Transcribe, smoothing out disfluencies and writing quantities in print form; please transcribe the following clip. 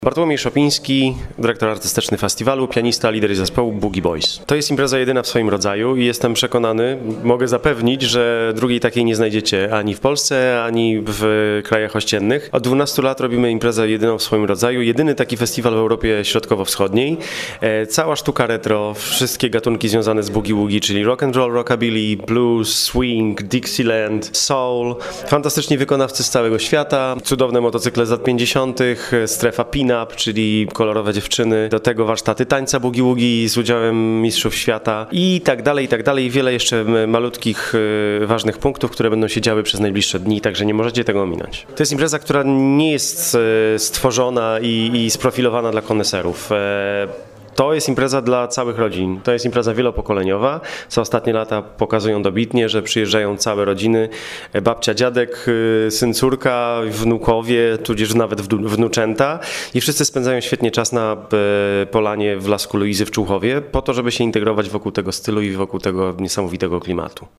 Bartłomiej Szopiński, dyrektor artystyczny festiwalu, pianista, lider zespołu Boogie Boys. To jest impreza jedyna w swoim rodzaju i jestem przekonany, mogę zapewnić, że drugiej takiej nie znajdziecie ani w Polsce, ani w krajach ościennych. Od 12 lat robimy imprezę jedyną w swoim rodzaju, jedyny taki festiwal w Europie Środkowo-Wschodniej. Cała sztuka retro, wszystkie gatunki związane z boogie-woogie, czyli rock and roll, rockabilly, blues, swing, Dixieland, soul. Fantastyczni wykonawcy z całego świata, cudowne motocykle z lat 50., strefa pin-up, czyli kolorowe dziewczyny, do tego warsztaty tańca boogie-woogie z udziałem mistrzów świata i tak dalej, i tak dalej. Wiele jeszcze malutkich, ważnych punktów, które będą się działy przez najbliższe dni, także nie możecie tego ominąć. To jest impreza, która nie jest stworzona i sprofilowana dla koneserów. To jest impreza dla całych rodzin, to jest impreza wielopokoleniowa, co ostatnie lata pokazują dobitnie, że przyjeżdżają całe rodziny, babcia, dziadek, syn, córka, wnukowie, tudzież nawet wnuczęta i wszyscy spędzają świetnie czas na polanie w Lasku Luizy w Człuchowie po to, żeby się integrować wokół tego stylu i wokół tego niesamowitego klimatu.